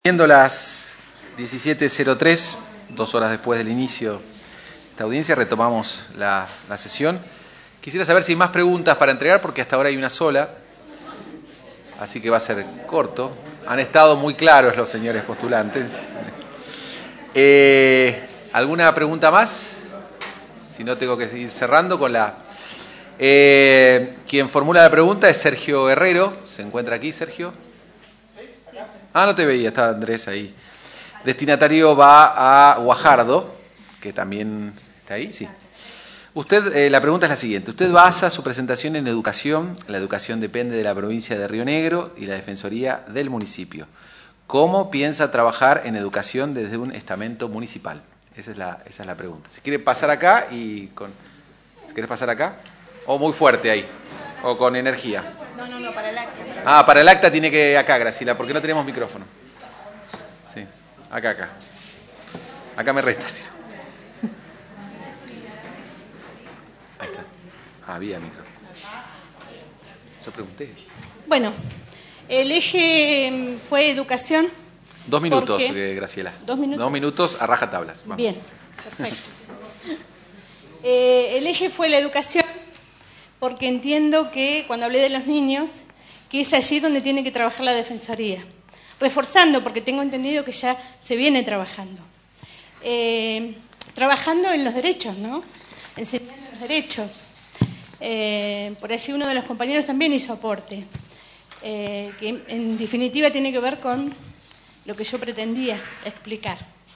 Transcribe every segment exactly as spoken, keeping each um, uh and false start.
Siendo las diecisiete cero tres, dos horas después del inicio de esta audiencia, retomamos la, la sesión. Quisiera saber si hay más preguntas para entregar, porque hasta ahora hay una sola, así que va a ser corto. Han estado muy claros los señores postulantes. Eh, ¿Alguna pregunta más? Si no, tengo que seguir cerrando con la... Eh, quien formula la pregunta es Sergio Herrero. ¿Se encuentra aquí, Sergio? Ah, no te veía, está Andrés ahí. Destinatario va a Guajardo, que también está ahí, sí. Usted, eh, la pregunta es la siguiente. Usted basa su presentación en educación. La educación depende de la provincia de Río Negro y la Defensoría del municipio. ¿Cómo piensa trabajar en educación desde un estamento municipal? Esa es la, esa es la pregunta. Si quiere pasar acá y con... ¿Quieres pasar acá? ¿O muy fuerte ahí? ¿O con energía? No, no, no, para el acta. Para el ah, para el acta tiene que acá, Graciela, porque no tenemos micrófono. Sí, acá, acá. Acá me resta, sí. Ahí está. Ah, había micrófono. Yo pregunté. Bueno, el eje fue educación. Dos minutos, eh, Graciela. Dos minutos. Dos minutos a rajatablas. Vamos. Bien, perfecto. eh, el eje fue la educación, porque entiendo que cuando hablé de los niños, que es allí donde tiene que trabajar la Defensoría. Reforzando, porque tengo entendido que ya se viene trabajando. Eh, trabajando en los derechos, ¿no? Enseñando los derechos. Eh, por allí uno de los compañeros también hizo aporte, eh, que en definitiva tiene que ver con lo que yo pretendía explicar.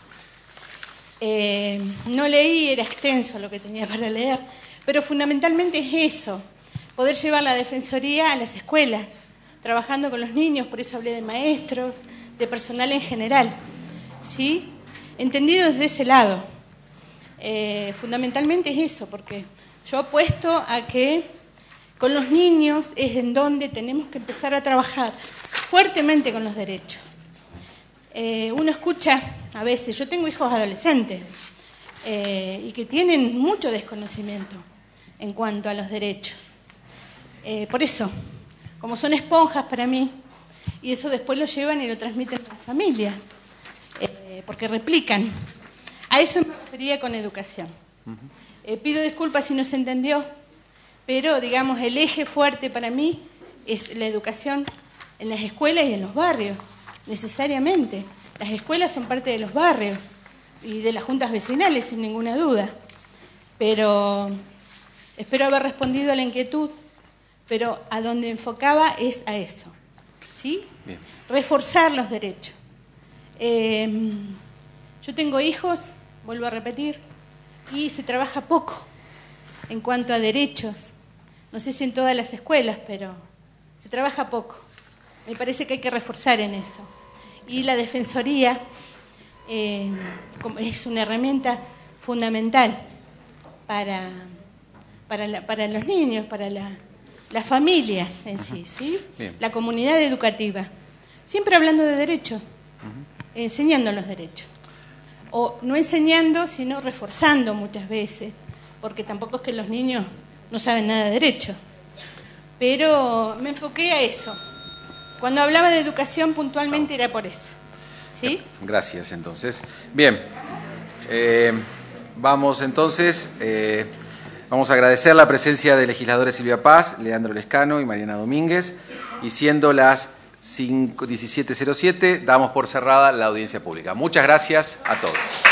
Eh, no leí, era extenso lo que tenía para leer, pero fundamentalmente es eso, poder llevar la Defensoría a las escuelas, trabajando con los niños, por eso hablé de maestros, de personal en general, ¿sí? Entendido desde ese lado. Eh, fundamentalmente es eso, porque yo apuesto a que con los niños es en donde tenemos que empezar a trabajar fuertemente con los derechos. Eh, uno escucha a veces, yo tengo hijos adolescentes eh, y que tienen mucho desconocimiento en cuanto a los derechos. Eh, por eso, como son esponjas para mí, y eso después lo llevan y lo transmiten a la familia, eh, porque replican. A eso me refería con educación. Eh, pido disculpas si no se entendió, pero digamos el eje fuerte para mí es la educación en las escuelas y en los barrios, necesariamente. Las escuelas son parte de los barrios y de las juntas vecinales, sin ninguna duda. Pero espero haber respondido a la inquietud, pero a donde enfocaba es a eso, ¿sí? Bien. Reforzar los derechos. Eh, yo tengo hijos, vuelvo a repetir, y se trabaja poco en cuanto a derechos. No sé si en todas las escuelas, pero se trabaja poco. Me parece que hay que reforzar en eso. Y la Defensoría eh, es una herramienta fundamental para, para, la, para los niños, para la, las familias en sí, ¿sí? La comunidad educativa. Siempre hablando de derechos, uh-huh. enseñando los derechos. O no enseñando, sino reforzando muchas veces, porque tampoco es que los niños no saben nada de derecho. Pero me enfoqué a eso. Cuando hablaba de educación puntualmente era por eso. ¿Sí? Gracias, entonces. Bien, eh, vamos entonces, eh, vamos a agradecer la presencia de legisladores Silvia Paz, Leandro Lescano y Mariana Domínguez, y siendo las diecisiete cero siete, damos por cerrada la audiencia pública. Muchas gracias a todos.